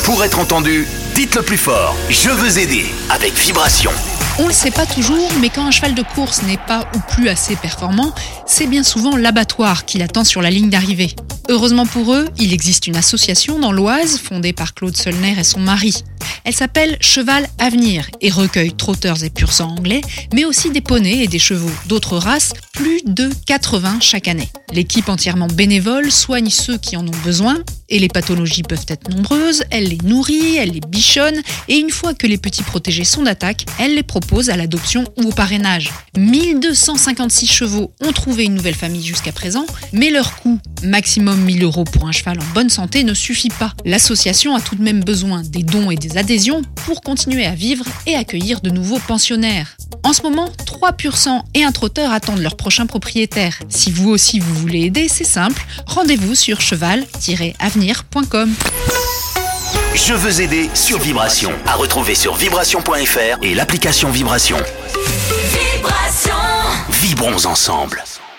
Pour être entendu, dites-le plus fort. Je veux aider avec Vibration. On le sait pas toujours, mais quand un cheval de course n'est pas ou plus assez performant, c'est bien souvent l'abattoir qui l'attend sur la ligne d'arrivée. Heureusement pour eux, il existe une association dans l'Oise, fondée par Claude Sollner et son mari. Elle s'appelle Cheval Avenir et recueille trotteurs et pur-sang anglais, mais aussi des poneys et des chevaux d'autres races, plus de 80 chaque année. L'équipe entièrement bénévole soigne ceux qui en ont besoin, et les pathologies peuvent être nombreuses, elle les nourrit, elle les bichonne, et une fois que les petits protégés sont d'attaque, elle les propose à l'adoption ou au parrainage. 1256 chevaux ont trouvé une nouvelle famille jusqu'à présent, mais leur coût, maximum 1000 € pour un cheval en bonne santé, ne suffit pas. L'association a tout de même besoin des dons et des adhésions pour continuer à vivre et accueillir de nouveaux pensionnaires. En ce moment, 3 pur-sang et un trotteur attendent leur prochain propriétaire. Si vous aussi vous voulez aider, c'est simple, rendez-vous sur cheval-avenir.com. Je veux aider sur Vibration. À retrouver sur vibration.fr et l'application Vibration. Vibrons ensemble.